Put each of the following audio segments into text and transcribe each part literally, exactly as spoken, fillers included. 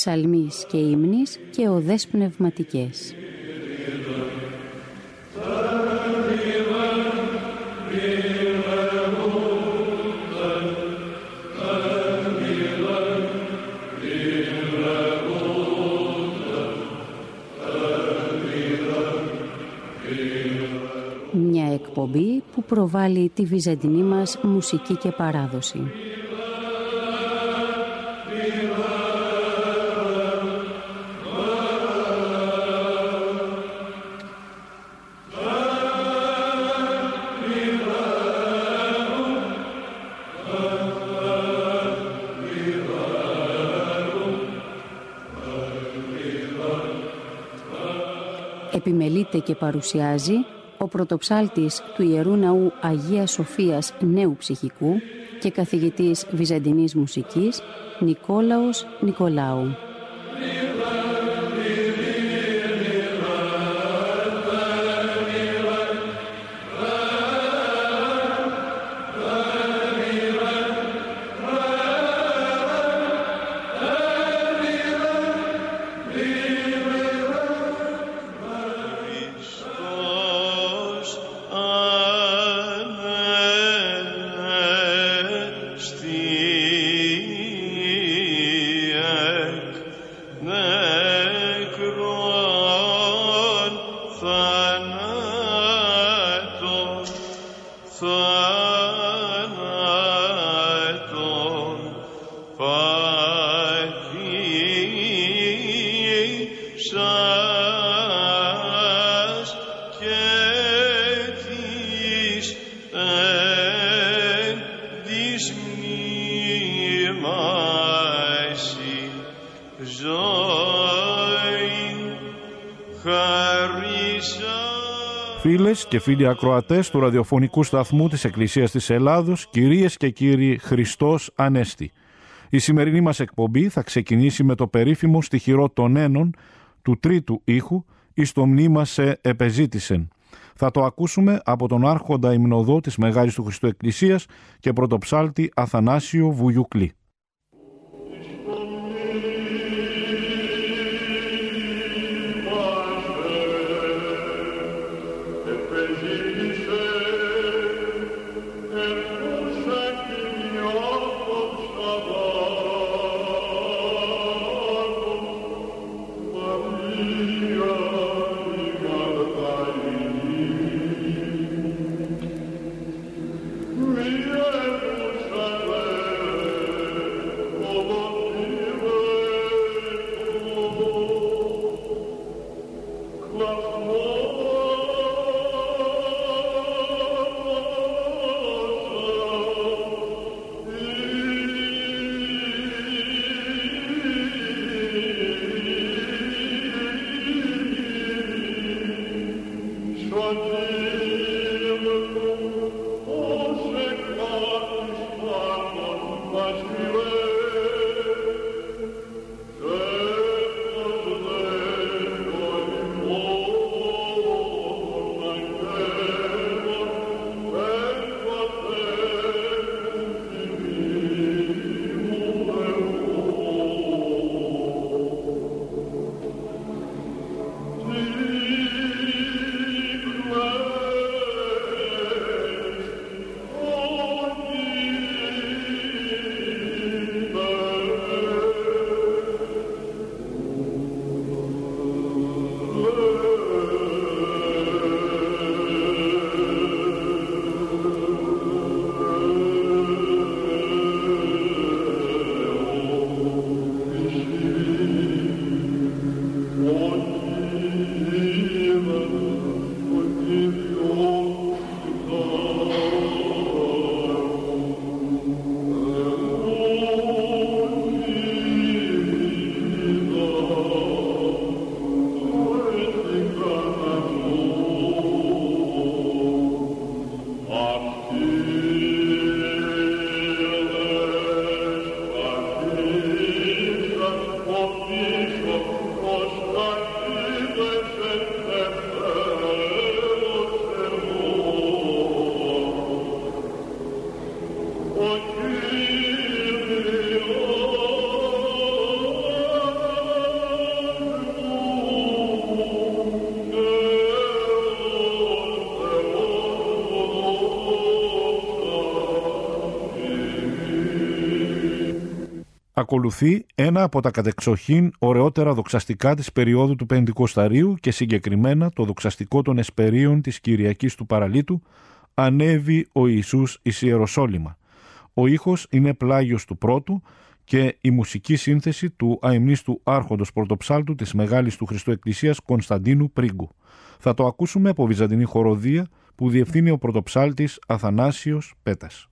ψαλμής και ύμνης και οδές πνευματικές. Μια εκπομπή που προβάλλει τη βυζαντινή μας μουσική και παράδοση. Επιμελείται και παρουσιάζει ο πρωτοψάλτης του Ιερού Ναού Αγίας Σοφίας Νέου Ψυχικού και καθηγητής βυζαντινής μουσικής Νικόλαος Νικολάου. Φίλες και φίλοι ακροατές του ραδιοφωνικού σταθμού της Εκκλησίας της Ελλάδος, κυρίες και κύριοι, Χριστός Ανέστη. Η σημερινή μας εκπομπή θα ξεκινήσει με το περίφημο στιχηρό των Ένων του τρίτου ήχου «Εις το μνήμα σε επεζήτησεν». Θα το ακούσουμε από τον άρχοντα υμνοδό της Μεγάλης του Χριστού Εκκλησίας και πρωτοψάλτη Αθανάσιο Βουγιουκλή. Thank you. Ακολουθεί ένα από τα κατεξοχήν ωραιότερα δοξαστικά της περίοδου του Πεντηκοσταρίου και συγκεκριμένα το δοξαστικό των εσπερίων της Κυριακής του Παραλίτου «Ανέβη ο Ιησούς εις Ιεροσόλυμα». Ο ήχος είναι πλάγιος του πρώτου και η μουσική σύνθεση του αημνίστου άρχοντος πρωτοψάλτου της Μεγάλης του Χριστού Εκκλησίας Κωνσταντίνου Πρίγκου. Θα το ακούσουμε από βυζαντινή χοροδία που διευθύνει ο πρωτοψάλτης Αθανάσιος Πέτας.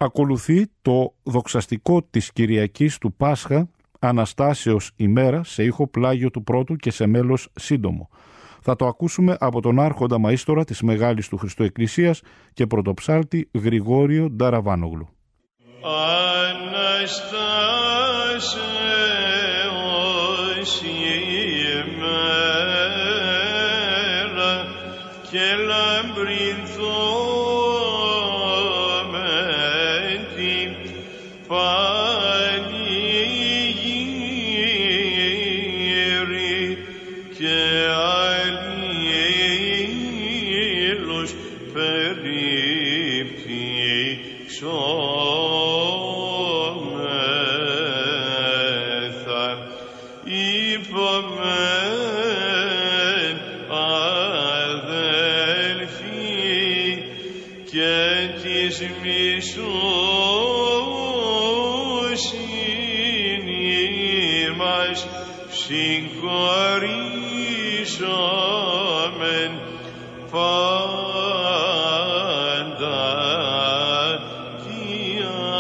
Ακολουθεί το δοξαστικό της Κυριακής του Πάσχα Αναστάσεως ημέρα σε ήχο πλάγιο του πρώτου και σε μέλος σύντομο. Θα το ακούσουμε από τον άρχοντα μαΐστορα της Μεγάλης του Χριστού Εκκλησίας και πρωτοψάλτη Γρηγόριο Νταραβάνογλου. Αναστάσεως ημέρα και συγχωρήσομεν πάντα τη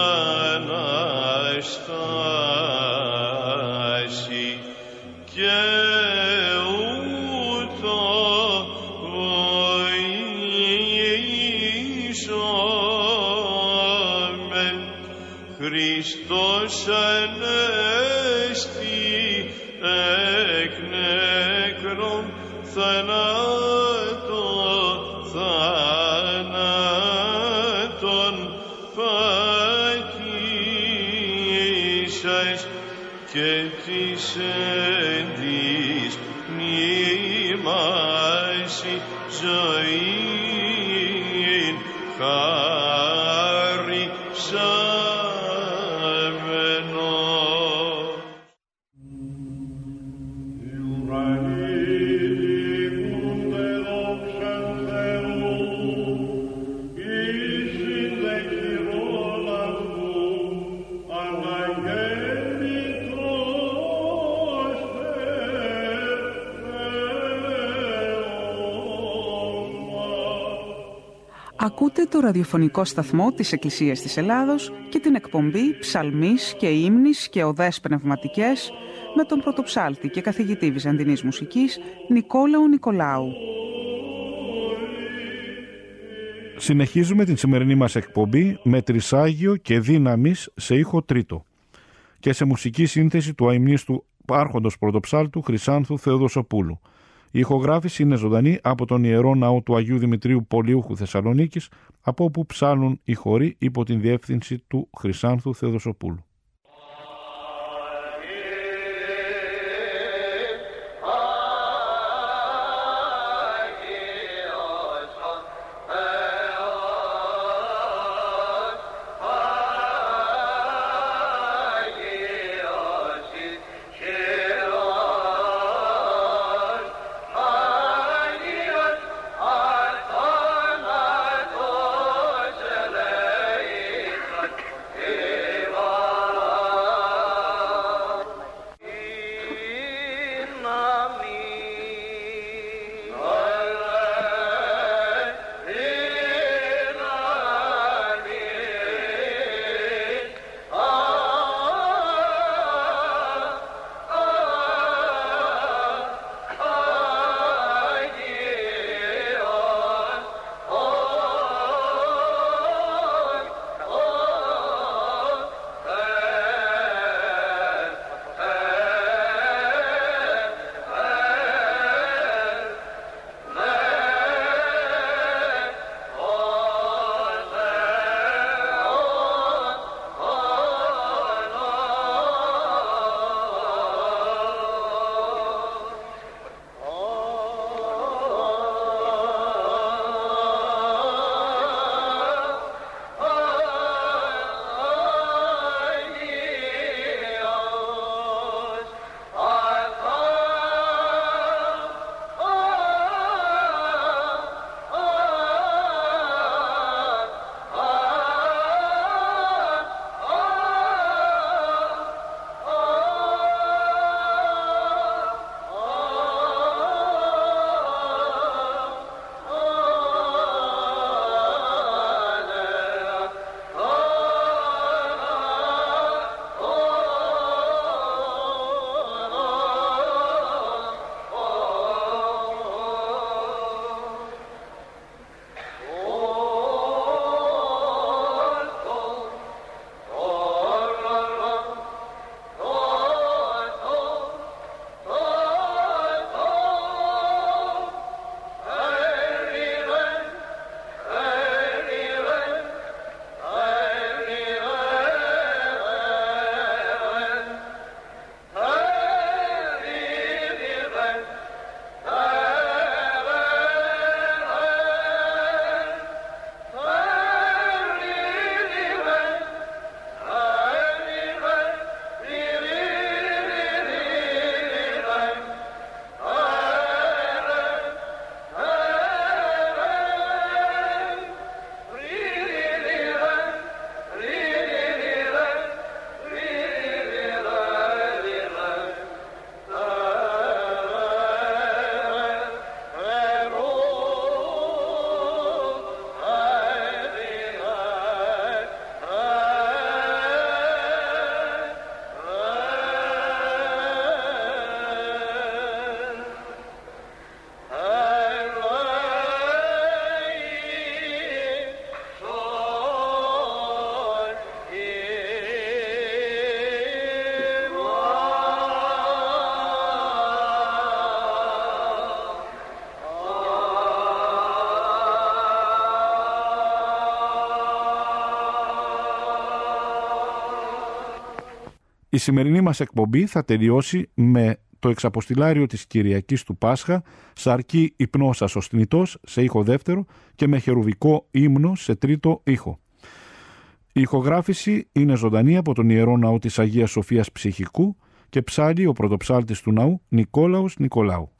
Αναστάση και ούτω βοηθήσομεν. Χριστός Ανέστη εκ νεκρών θανάτων θανάτων πατήσας και της εν της μνήμασι ζωήν χαρισάμενος. Ακούτε το ραδιοφωνικό σταθμό της Εκκλησίας της Ελλάδος και την εκπομπή «Ψαλμής και ύμνης και οδές πνευματικές» με τον πρωτοψάλτη και καθηγητή Βυζαντινής μουσικής Νικόλαο Νικολάου. Συνεχίζουμε την σημερινή μας εκπομπή με τρισάγιο και δύναμης σε ήχο τρίτο και σε μουσική σύνθεση του αημνίστου άρχοντος πρωτοψάλτου Χρυσάνθου Θεοδοσοπούλου. Η ηχογράφηση είναι ζωντανή από τον Ιερό Ναό του Αγίου Δημητρίου Πολιούχου Θεσσαλονίκης, από όπου ψάλουν οι χοροί υπό την διεύθυνση του Χρυσάνθου Θεοδοσοπούλου. Eva Η σημερινή μας εκπομπή θα τελειώσει με το εξαποστηλάριο της Κυριακής του Πάσχα, σαρκή υπνώσας ο στνητός σε ήχο δεύτερο και με χερουβικό ύμνο σε τρίτο ήχο. Η ηχογράφηση είναι ζωντανή από τον Ιερό Ναό της Αγίας Σοφίας Ψυχικού και ψάλλει ο πρωτοψάλτης του ναού Νικόλαος Νικολάου.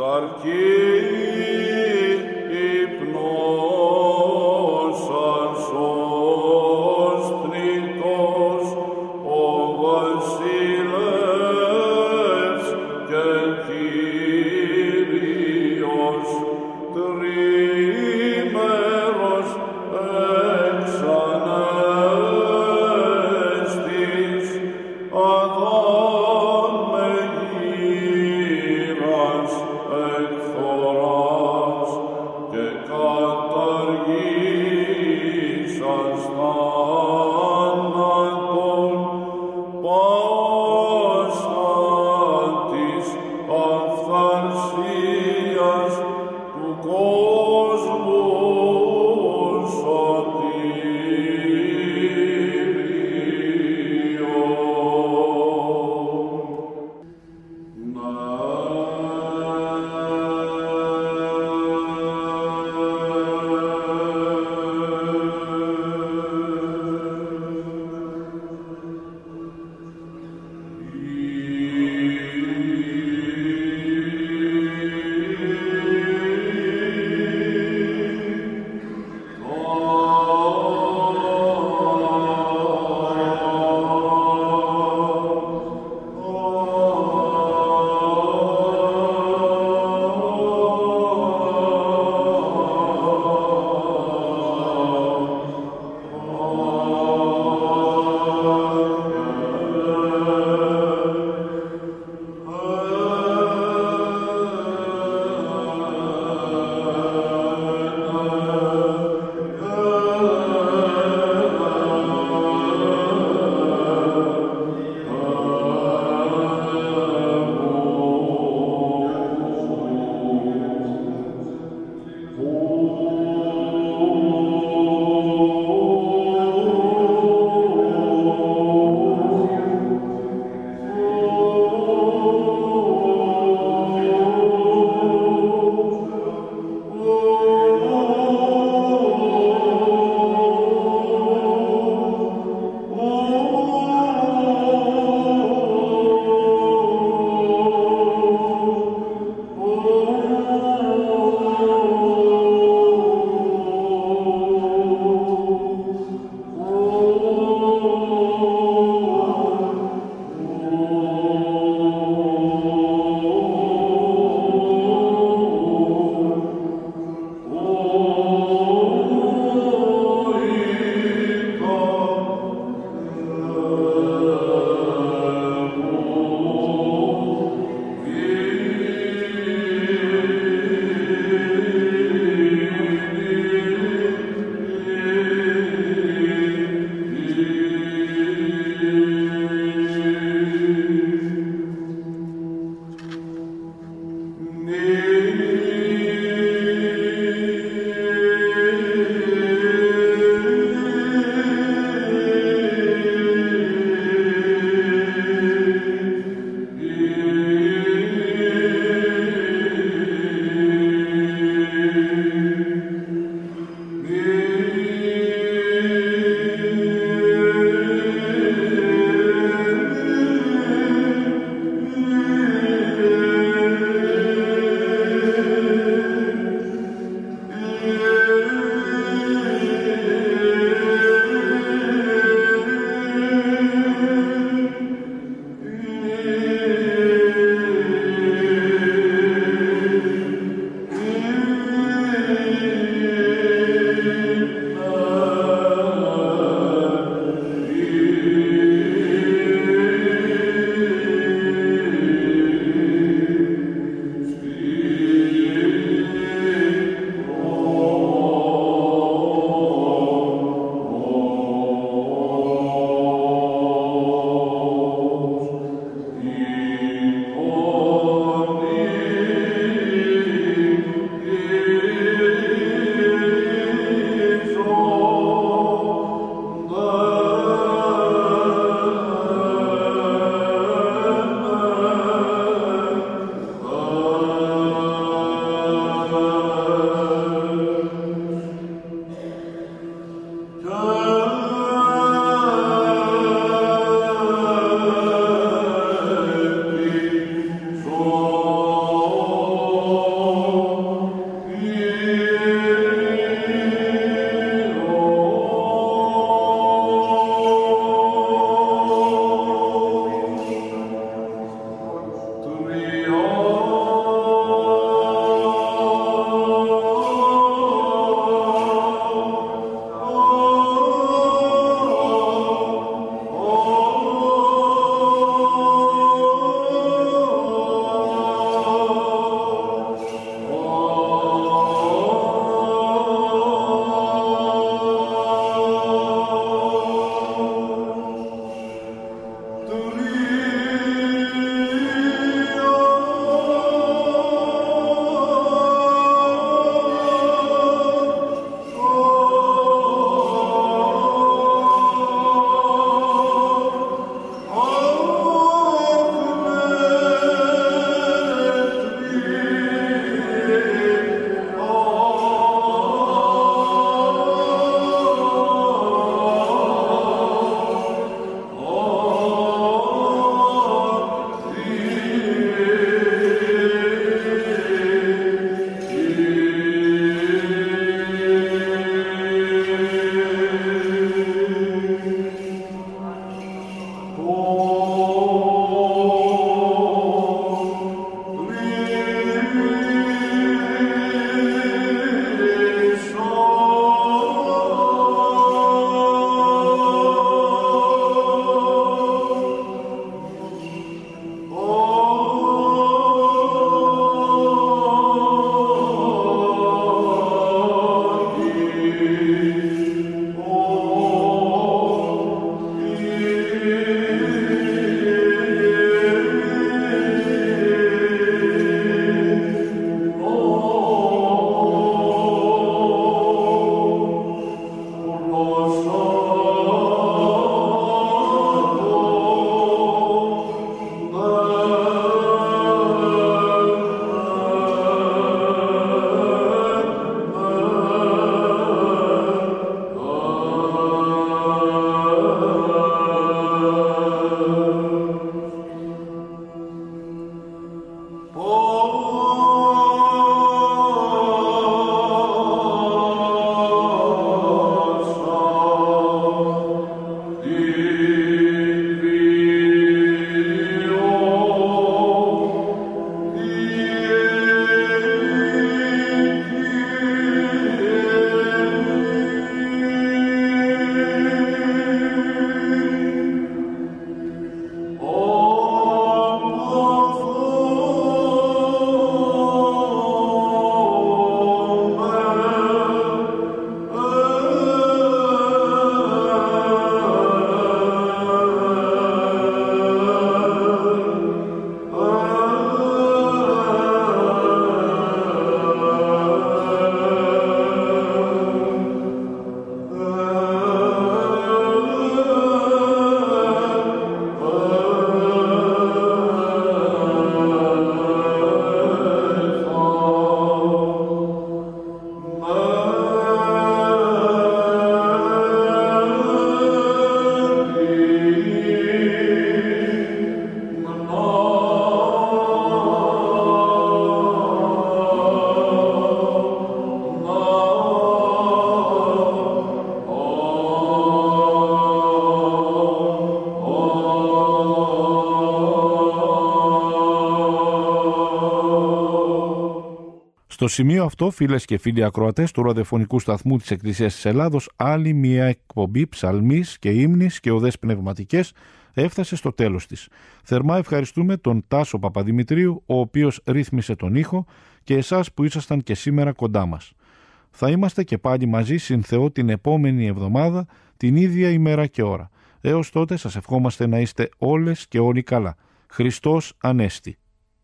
Στο σημείο αυτό, φίλες και φίλοι ακροατές του ραδιοφωνικού σταθμού της Εκκλησίας της Ελλάδος, άλλη μια εκπομπή ψαλμής και ύμνης και οδές πνευματικές έφτασε στο τέλος της. Θερμά ευχαριστούμε τον Τάσο Παπαδημητρίου, ο οποίος ρύθμισε τον ήχο, και εσάς που ήσασταν και σήμερα κοντά μας. Θα είμαστε και πάλι μαζί συν Θεό την επόμενη εβδομάδα, την ίδια ημέρα και ώρα. Έως τότε σας ευχόμαστε να είστε όλες και όλοι καλά. Χριστός Ανέστη.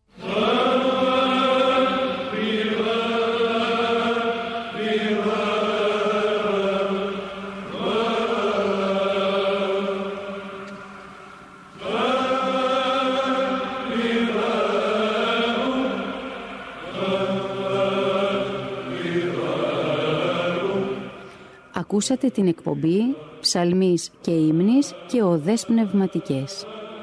Ακούσατε την εκπομπή «Ψαλμής και ύμνης και οδές πνευματικές».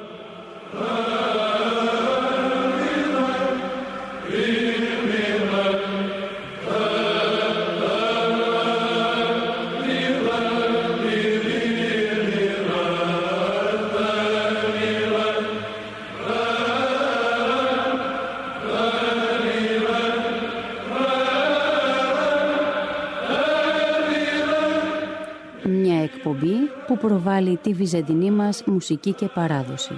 Εκπομπή που προβάλλει τη βυζαντινή μας μουσική και παράδοση.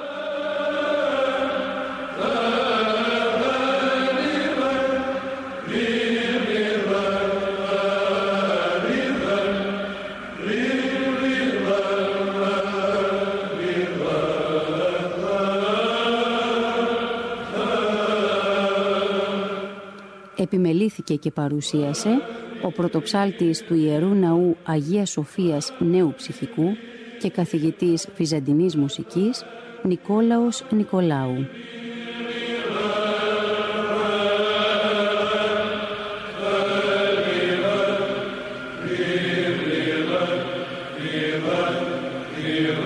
Επιμελήθηκε και παρουσίασε ο πρωτοψάλτης του Ιερού Ναού Αγίας Σοφίας Νέου Ψυχικού και καθηγητής βυζαντινής μουσικής Νικόλαος Νικολάου.